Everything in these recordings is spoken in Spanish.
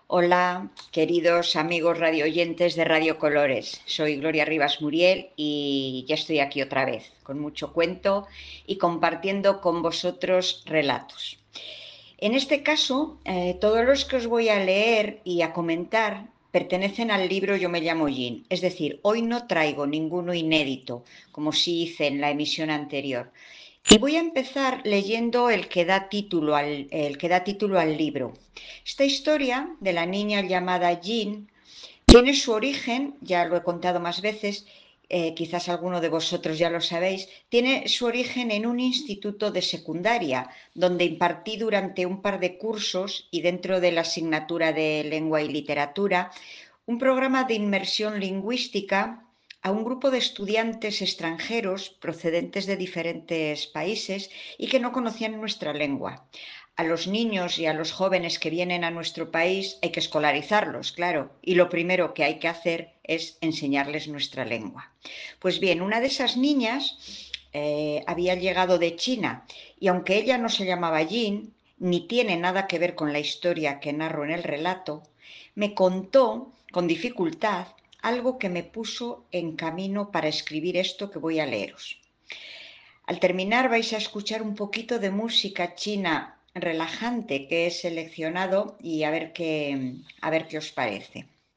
Hola, queridos amigos radioyentes de Radio Colores. Soy Gloria Rivas Muriel y ya estoy aquí otra vez, con mucho cuento y compartiendo con vosotros relatos. En este caso, todos los que os voy a leer y a comentar pertenecen al libro Yo me llamo Jean. Es decir, hoy no traigo ninguno inédito, como sí hice en la emisión anterior. Y voy a empezar leyendo el que da título al libro. Esta historia de la niña llamada Jean tiene su origen, ya lo he contado más veces, quizás alguno de vosotros ya lo sabéis, tiene su origen en un instituto de secundaria, donde impartí durante un par de cursos y dentro de la asignatura de lengua y literatura, un programa de inmersión lingüística a un grupo de estudiantes extranjeros procedentes de diferentes países y que no conocían nuestra lengua. A los niños y a los jóvenes que vienen a nuestro país hay que escolarizarlos, claro, y lo primero que hay que hacer es enseñarles nuestra lengua. Pues bien, una de esas niñas había llegado de China y aunque ella no se llamaba Jean, ni tiene nada que ver con la historia que narro en el relato, me contó con dificultad algo que me puso en camino para escribir esto que voy a leeros. Al terminar vais a escuchar un poquito de música china relajante que he seleccionado y a ver qué os parece.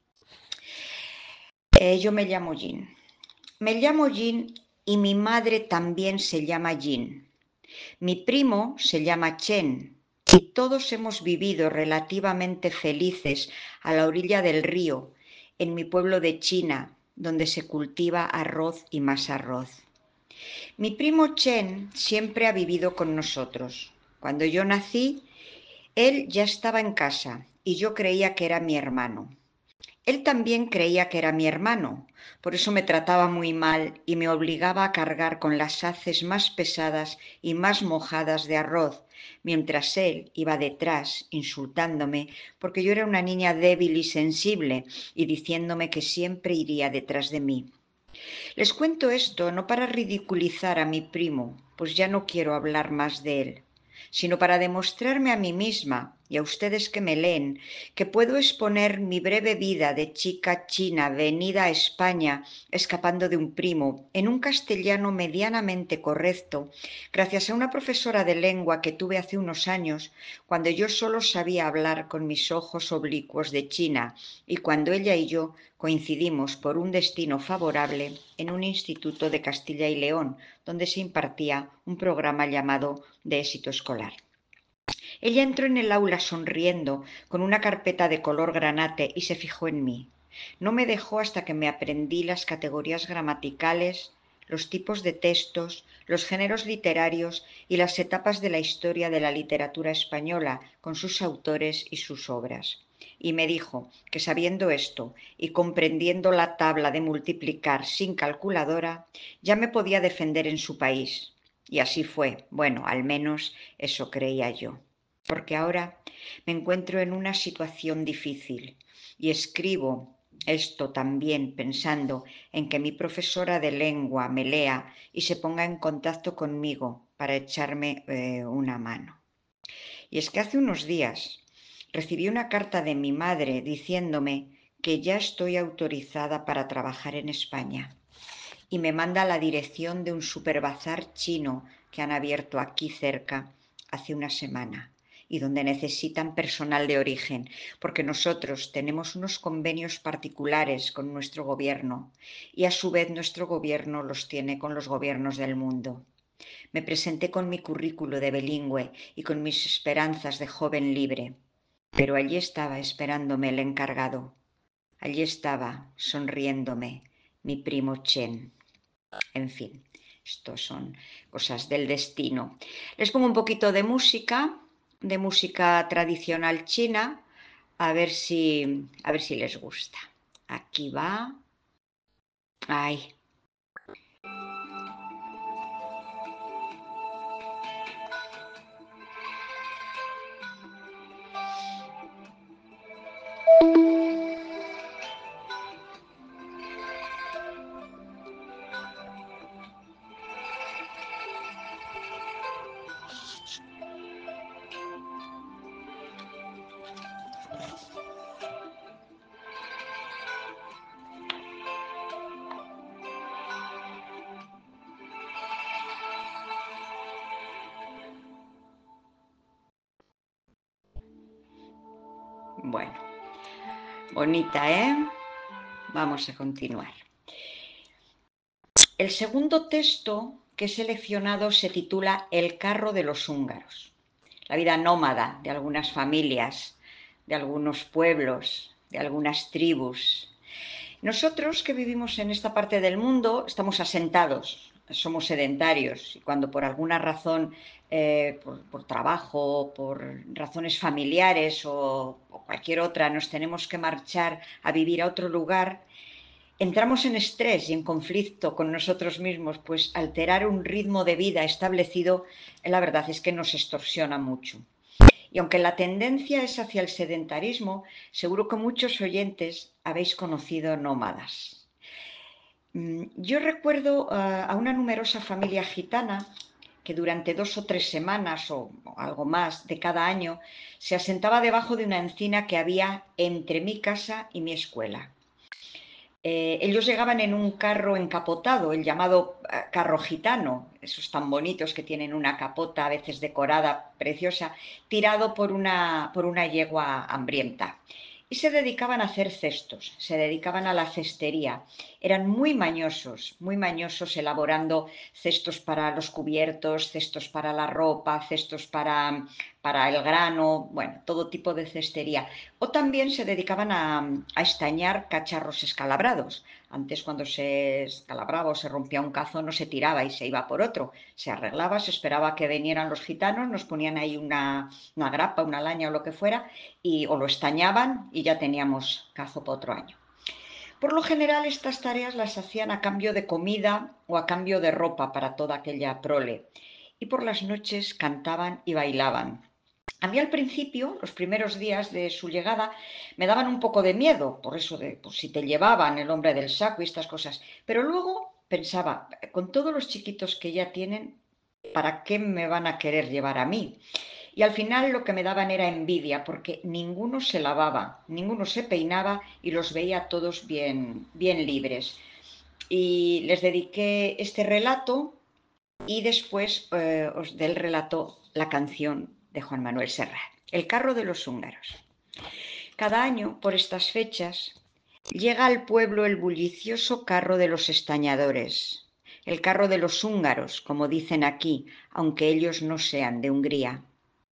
Yo me llamo Jean. Me llamo Jean y mi madre también se llama Jean. Mi primo se llama Chen y todos hemos vivido relativamente felices a la orilla del río, en mi pueblo de China, donde se cultiva arroz y más arroz. Mi primo Chen siempre ha vivido con nosotros. Cuando yo nací, él ya estaba en casa y yo creía que era mi hermano. Él también creía que era mi hermano, por eso me trataba muy mal y me obligaba a cargar con las haces más pesadas y más mojadas de arroz, mientras él iba detrás insultándome porque yo era una niña débil y sensible y diciéndome que siempre iría detrás de mí. Les cuento esto no para ridiculizar a mi primo, pues ya no quiero hablar más de él, sino para demostrarme a mí misma y a ustedes que me leen que puedo exponer mi breve vida de chica china venida a España escapando de un primo en un castellano medianamente correcto, gracias a una profesora de lengua que tuve hace unos años, cuando yo solo sabía hablar con mis ojos oblicuos de China y cuando ella y yo coincidimos por un destino favorable en un instituto de Castilla y León, donde se impartía un programa llamado de éxito escolar. Ella entró en el aula sonriendo, con una carpeta de color granate y se fijó en mí. No me dejó hasta que me aprendí las categorías gramaticales, los tipos de textos, los géneros literarios y las etapas de la historia de la literatura española, con sus autores y sus obras. Y me dijo que sabiendo esto y comprendiendo la tabla de multiplicar sin calculadora, ya me podía defender en su país. Y así fue. Bueno, al menos eso creía yo. Porque ahora me encuentro en una situación difícil y escribo esto también pensando en que mi profesora de lengua me lea y se ponga en contacto conmigo para echarme una mano. Y es que hace unos días recibí una carta de mi madre diciéndome que ya estoy autorizada para trabajar en España y me manda a la dirección de un superbazar chino que han abierto aquí cerca hace una semana y donde necesitan personal de origen, porque nosotros tenemos unos convenios particulares con nuestro gobierno y a su vez nuestro gobierno los tiene con los gobiernos del mundo. Me presenté con mi currículo de bilingüe y con mis esperanzas de joven libre, pero allí estaba esperándome el encargado. Allí estaba, sonriéndome, mi primo Chen. En fin, estos son cosas del destino. Les pongo un poquito de música tradicional china, a ver si les gusta. Aquí va. Ay, Bueno, bonita, ¿eh? Vamos a continuar. El segundo texto que he seleccionado se titula El carro de los húngaros. La vida nómada de algunas familias, de algunos pueblos, de algunas tribus. Nosotros que vivimos en esta parte del mundo estamos asentados, somos sedentarios y cuando por alguna razón, por trabajo, por razones familiares o cualquier otra, nos tenemos que marchar a vivir a otro lugar, entramos en estrés y en conflicto con nosotros mismos, pues alterar un ritmo de vida establecido, la verdad es que nos extorsiona mucho. Y aunque la tendencia es hacia el sedentarismo, seguro que muchos oyentes habéis conocido nómadas. Yo recuerdo a una numerosa familia gitana que durante 2 o 3 semanas o algo más de cada año se asentaba debajo de una encina que había entre mi casa y mi escuela. Ellos llegaban en un carro encapotado, el llamado carro gitano, esos tan bonitos que tienen una capota a veces decorada, preciosa, tirado por una yegua hambrienta. Y se dedicaban a hacer cestos, se dedicaban a la cestería. Eran muy mañosos elaborando cestos para los cubiertos, cestos para la ropa, cestos para el grano, bueno, todo tipo de cestería. O también se dedicaban a estañar cacharros escalabrados. Antes, cuando se escalabraba o se rompía un cazo, no se tiraba y se iba por otro. Se arreglaba, se esperaba que vinieran los gitanos, nos ponían ahí una grapa, una laña o lo que fuera, o lo estañaban y ya teníamos cazo para otro año. Por lo general, estas tareas las hacían a cambio de comida o a cambio de ropa para toda aquella prole. Y por las noches cantaban y bailaban. A mí al principio, los primeros días de su llegada, me daban un poco de miedo, por eso de por si te llevaban el hombre del saco y estas cosas. Pero luego pensaba, con todos los chiquitos que ya tienen, ¿para qué me van a querer llevar a mí? Y al final lo que me daban era envidia, porque ninguno se lavaba, ninguno se peinaba y los veía todos bien, bien libres. Y les dediqué este relato y después del relato la canción de Juan Manuel Serrat, El carro de los húngaros. Cada año, por estas fechas, llega al pueblo el bullicioso carro de los estañadores, el carro de los húngaros, como dicen aquí, aunque ellos no sean de Hungría.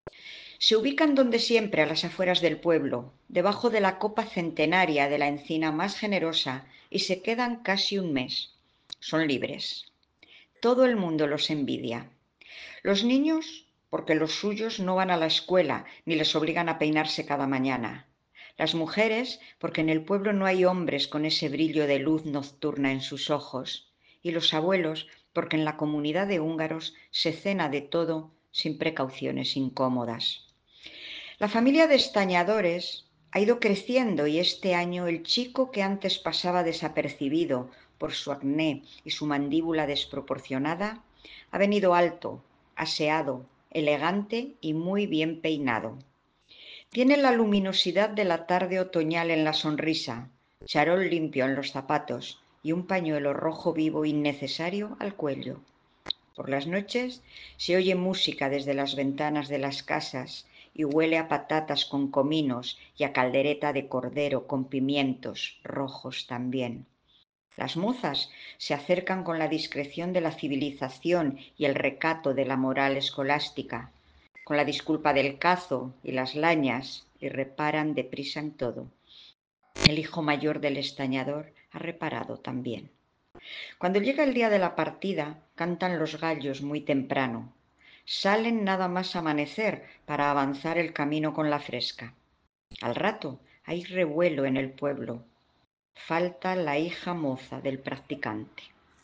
Se ubican donde siempre, a las afueras del pueblo, debajo de la copa centenaria de la encina más generosa, y se quedan casi un mes. Son libres. Todo el mundo los envidia. Los niños, porque los suyos no van a la escuela ni les obligan a peinarse cada mañana. Las mujeres, porque en el pueblo no hay hombres con ese brillo de luz nocturna en sus ojos. Y los abuelos, porque en la comunidad de húngaros se cena de todo sin precauciones incómodas. La familia de estañadores ha ido creciendo y este año el chico que antes pasaba desapercibido por su acné y su mandíbula desproporcionada ha venido alto, aseado, elegante y muy bien peinado. Tiene la luminosidad de la tarde otoñal en la sonrisa, charol limpio en los zapatos y un pañuelo rojo vivo innecesario al cuello. Por las noches se oye música desde las ventanas de las casas y huele a patatas con cominos y a caldereta de cordero con pimientos rojos también. Las mozas se acercan con la discreción de la civilización y el recato de la moral escolástica, con la disculpa del cazo y las lañas, y reparan deprisa en todo. El hijo mayor del estañador ha reparado también. Cuando llega el día de la partida, cantan los gallos muy temprano. Salen nada más amanecer para avanzar el camino con la fresca. Al rato hay revuelo en el pueblo. Falta la hija moza del practicante.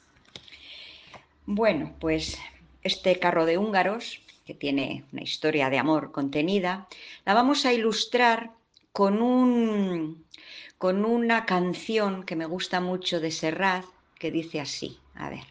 Bueno, pues este carro de húngaros, que tiene una historia de amor contenida, la vamos a ilustrar con una canción que me gusta mucho de Serrat, que dice así, a ver.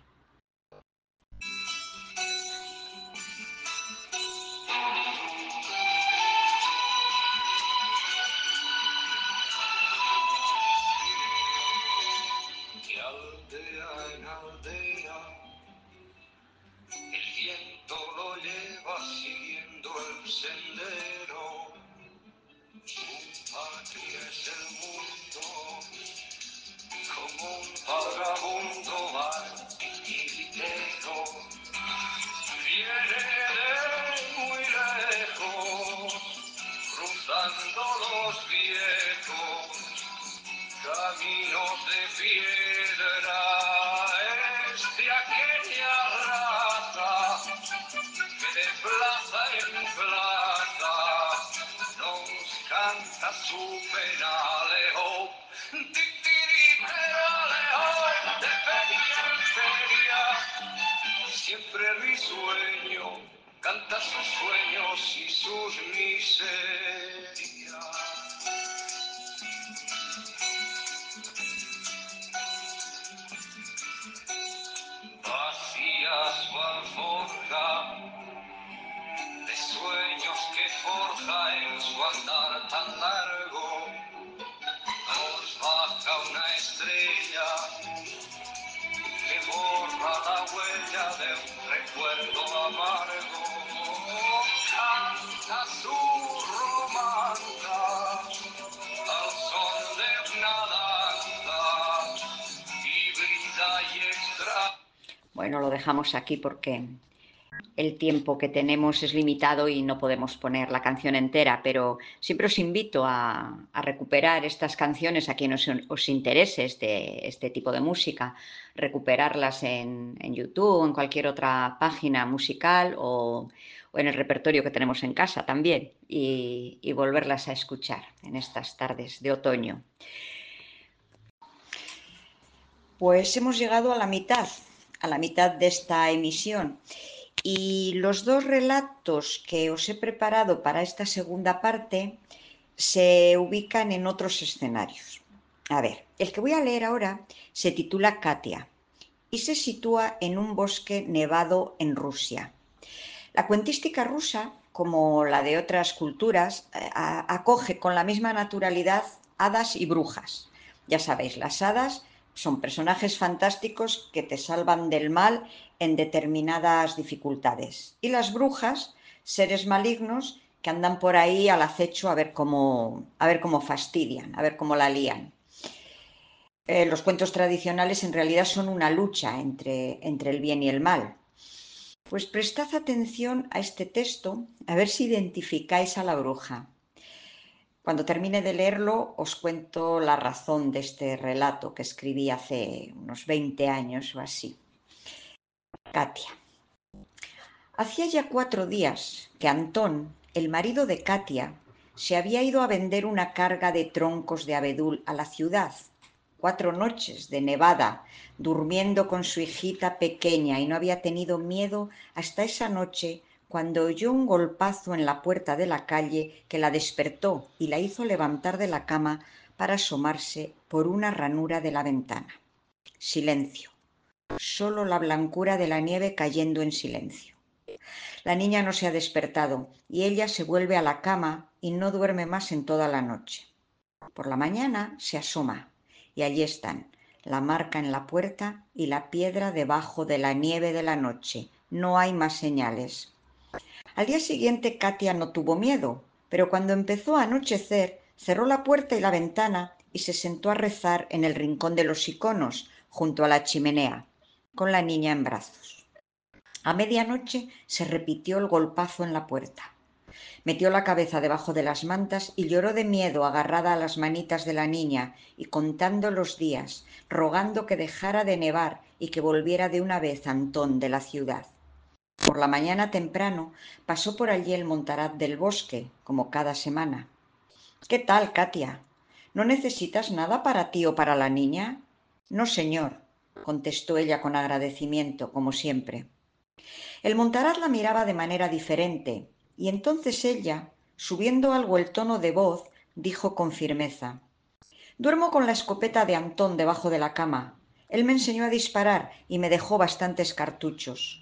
ves el mundo como un vagabundo martillero. Viene de muy lejos, cruzando los viejos caminos de piedra. Es de aquella raza que de plaza en plaza nos canta su penalejo. Titiriteralejo, de feria en feria, siempre risueño, canta sus sueños y sus miserias. Vacía su alforja de sueños que forja en su andar tan largo, nos baja una estrella que borra la huella de un recuerdo amargo. Canta su romanza al son de una danza híbrida y extraña. Bueno, lo dejamos aquí porque el tiempo que tenemos es limitado y no podemos poner la canción entera, pero siempre os invito a recuperar estas canciones a quien os interese este tipo de música, recuperarlas en YouTube o en cualquier otra página musical o en el repertorio que tenemos en casa también y volverlas a escuchar en estas tardes de otoño. Pues hemos llegado a la mitad de esta emisión. Y los dos relatos que os he preparado para esta segunda parte se ubican en otros escenarios. A ver, el que voy a leer ahora se titula Katia y se sitúa en un bosque nevado en Rusia. La cuentística rusa, como la de otras culturas, acoge con la misma naturalidad hadas y brujas. Ya sabéis, las hadas son personajes fantásticos que te salvan del mal en determinadas dificultades. Y las brujas, seres malignos que andan por ahí al acecho a ver cómo fastidian, a ver cómo la lían. Los cuentos tradicionales en realidad son una lucha entre el bien y el mal. Pues prestad atención a este texto, a ver si identificáis a la bruja. Cuando termine de leerlo, os cuento la razón de este relato que escribí hace unos 20 años o así. Katia. Hacía ya 4 días que Antón, el marido de Katia, se había ido a vender una carga de troncos de abedul a la ciudad. 4 noches de nevada, durmiendo con su hijita pequeña y no había tenido miedo hasta esa noche cuando oyó un golpazo en la puerta de la calle que la despertó y la hizo levantar de la cama para asomarse por una ranura de la ventana. Silencio. Solo la blancura de la nieve cayendo en silencio. La niña no se ha despertado y ella se vuelve a la cama y no duerme más en toda la noche. Por la mañana se asoma y allí están, la marca en la puerta y la piedra debajo de la nieve de la noche. No hay más señales. Al día siguiente Katia no tuvo miedo, pero cuando empezó a anochecer cerró la puerta y la ventana y se sentó a rezar en el rincón de los iconos, junto a la chimenea, con la niña en brazos. A medianoche se repitió el golpazo en la puerta. Metió la cabeza debajo de las mantas y lloró de miedo agarrada a las manitas de la niña y contando los días, rogando que dejara de nevar y que volviera de una vez Antón de la ciudad. Por la mañana temprano pasó por allí el Montaraz del Bosque, como cada semana. ¿Qué tal, Katia? ¿No necesitas nada para ti o para la niña? No, señor, contestó ella con agradecimiento, como siempre. El Montaraz la miraba de manera diferente, y entonces ella, subiendo algo el tono de voz, dijo con firmeza: Duermo con la escopeta de Antón debajo de la cama. Él me enseñó a disparar y me dejó bastantes cartuchos.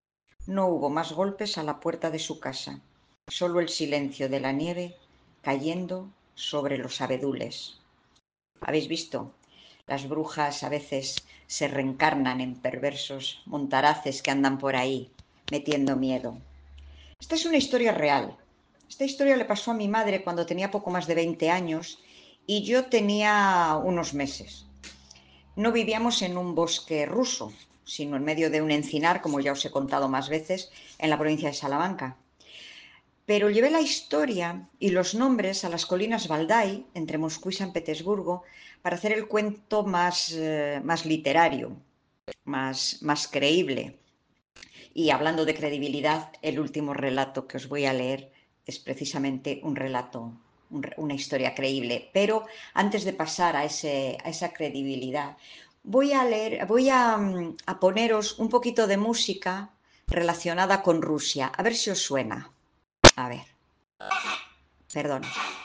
No hubo más golpes a la puerta de su casa, solo el silencio de la nieve cayendo sobre los abedules. ¿Habéis visto? Las brujas a veces se reencarnan en perversos montaraces que andan por ahí metiendo miedo. Esta es una historia real. Esta historia le pasó a mi madre cuando tenía poco más de 20 años y yo tenía unos meses. No vivíamos en un bosque ruso, sino en medio de un encinar, como ya os he contado más veces, en la provincia de Salamanca. Pero llevé la historia y los nombres a las colinas Valdai, entre Moscú y San Petersburgo, para hacer el cuento más literario, más creíble. Y hablando de credibilidad, el último relato que os voy a leer es precisamente un relato, una historia creíble. Pero antes de pasar a esa credibilidad, voy a poneros un poquito de música relacionada con Rusia. A ver si os suena. A ver, perdón.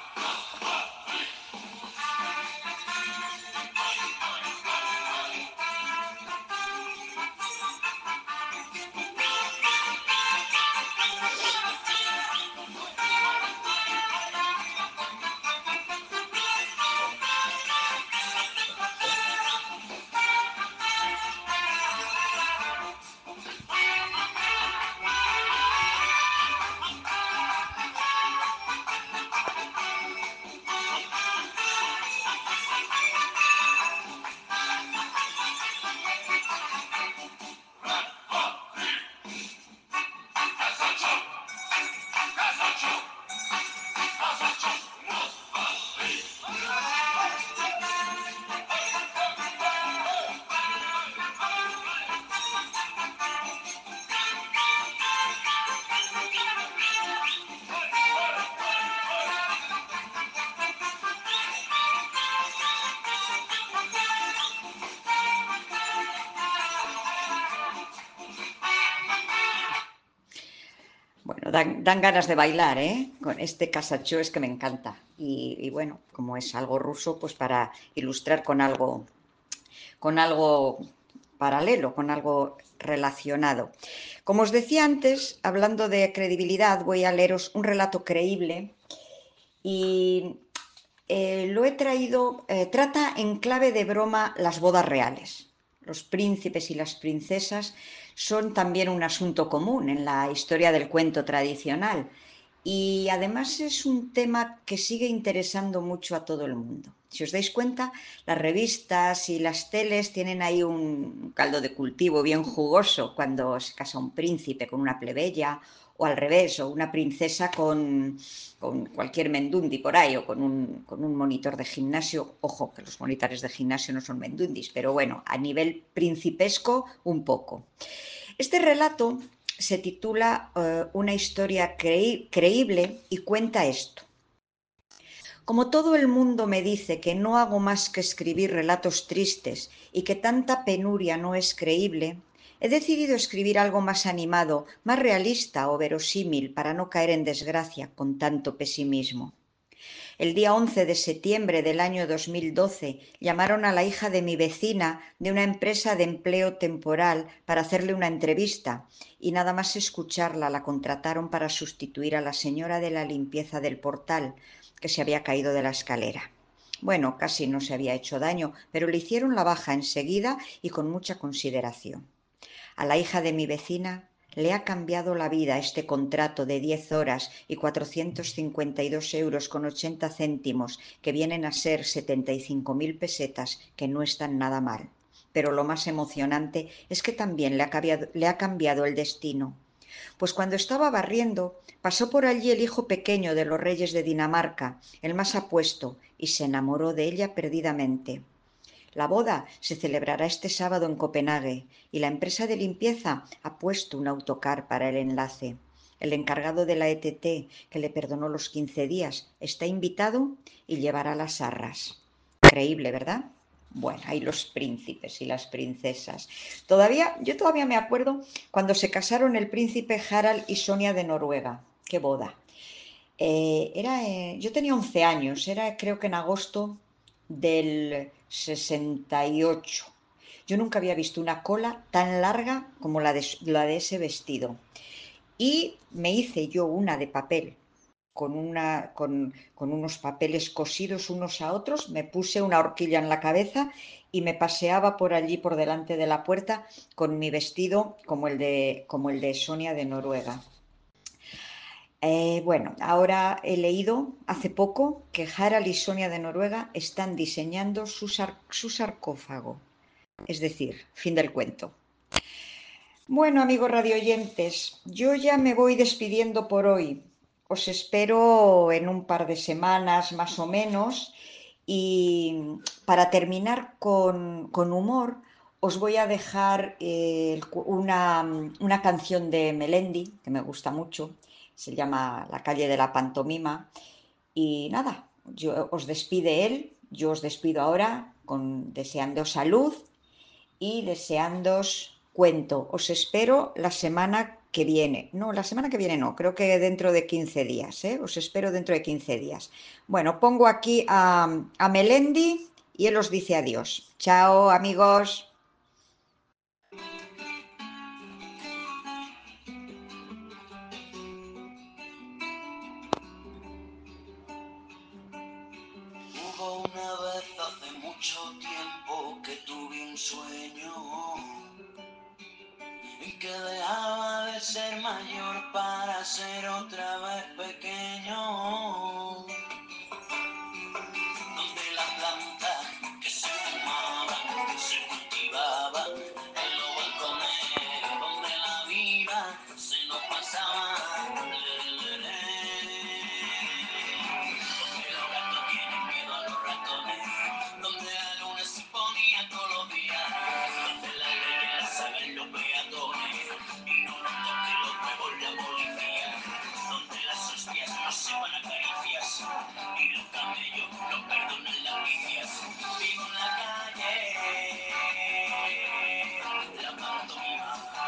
Bueno, dan ganas de bailar, ¿eh? Con este Casachó es que me encanta. Y bueno, como es algo ruso, pues para ilustrar con algo paralelo, con algo relacionado. Como os decía antes, hablando de credibilidad, voy a leeros un relato creíble y lo he traído, trata en clave de broma las bodas reales. Los príncipes y las princesas son también un asunto común en la historia del cuento tradicional y además es un tema que sigue interesando mucho a todo el mundo. Si os dais cuenta, las revistas y las teles tienen ahí un caldo de cultivo bien jugoso cuando se casa un príncipe con una plebeya o al revés, o una princesa con cualquier mendundi por ahí o con un monitor de gimnasio. Ojo, que los monitores de gimnasio no son mendundis, pero bueno, a nivel principesco un poco. Este relato se titula Una historia creíble y cuenta esto. Como todo el mundo me dice que no hago más que escribir relatos tristes y que tanta penuria no es creíble, he decidido escribir algo más animado, más realista o verosímil para no caer en desgracia con tanto pesimismo. El día 11 de septiembre del año 2012 llamaron a la hija de mi vecina de una empresa de empleo temporal para hacerle una entrevista y nada más escucharla la contrataron para sustituir a la señora de la limpieza del portal que se había caído de la escalera. Bueno, casi no se había hecho daño, pero le hicieron la baja enseguida y con mucha consideración. A la hija de mi vecina le ha cambiado la vida este contrato de 10 horas y 452 euros con 80 céntimos, que vienen a ser 75.000 pesetas, que no están nada mal. Pero lo más emocionante es que también le ha cambiado el destino. Pues cuando estaba barriendo, pasó por allí el hijo pequeño de los reyes de Dinamarca, el más apuesto, y se enamoró de ella perdidamente. La boda se celebrará este sábado en Copenhague y la empresa de limpieza ha puesto un autocar para el enlace. El encargado de la ETT, que le perdonó los 15 días, está invitado y llevará las arras. Creíble, ¿verdad? Bueno, ahí los príncipes y las princesas. Yo todavía me acuerdo cuando se casaron el príncipe Harald y Sonia de Noruega. ¡Qué boda! Yo tenía 11 años, era creo que en agosto del 68. Yo nunca había visto una cola tan larga como la de ese vestido. Y me hice yo una de papel, con unos papeles cosidos unos a otros, me puse una horquilla en la cabeza y me paseaba por allí por delante de la puerta con mi vestido como el de Sonia de Noruega. Bueno, ahora he leído hace poco que Harald y Sonia de Noruega están diseñando su sarcófago. Es decir, fin del cuento. Bueno, amigos radioyentes, yo ya me voy despidiendo por hoy. Os espero en un par de semanas más o menos. Y para terminar con humor, os voy a dejar una canción de Melendi, que me gusta mucho. Se llama La calle de la pantomima. Y nada, yo os despide él, yo os despido ahora deseando salud y deseándoos cuento. Os espero la semana que viene. No, la semana que viene no, creo que dentro de 15 días, ¿eh? Os espero dentro de 15 días. Bueno, pongo aquí a Melendi y él os dice adiós. Chao, amigos. Hubo una vez hace mucho tiempo que tuve un sueño en que dejaba de ser mayor para ser otra vez pequeño, donde la planta que se fumaba se cultivaba en los balcones, donde la vida se nos pasaba. Donde los gatos tienen miedo a los ratones, donde la luna se ponía todos los días, donde la ley la saben los peatones y no nos toque los huevos la policía, donde las hostias no se van a caricias y los camellos no perdonan las vicias. Vivo en la calle, la pantomima.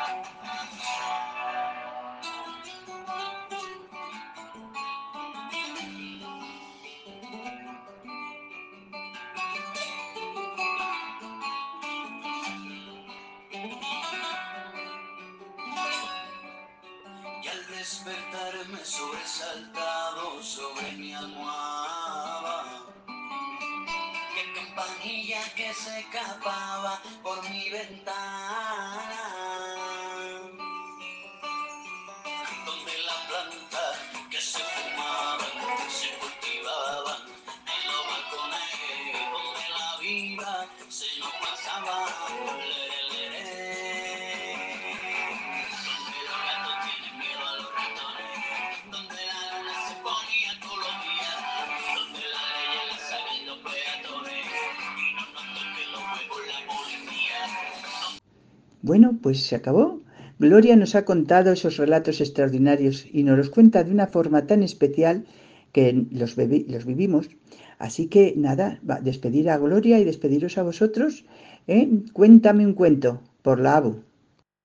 Y al despertarme sobresaltado sobre mi almohada, qué campanilla que se escapaba por mi ventana, donde la planta que se fumaba se cultivaba en los balcones, donde la vida se nos pasaba. Donde los gatos tienen miedo a los ratones, donde la luna se ponía todos los días, donde la ley la saben los peatones y no nos toquen los huevos la policía. Bueno, pues se acabó. Gloria nos ha contado esos relatos extraordinarios y nos los cuenta de una forma tan especial que los vivimos. Así que nada, despedir a Gloria y despediros a vosotros. Cuéntame un cuento por la ABU.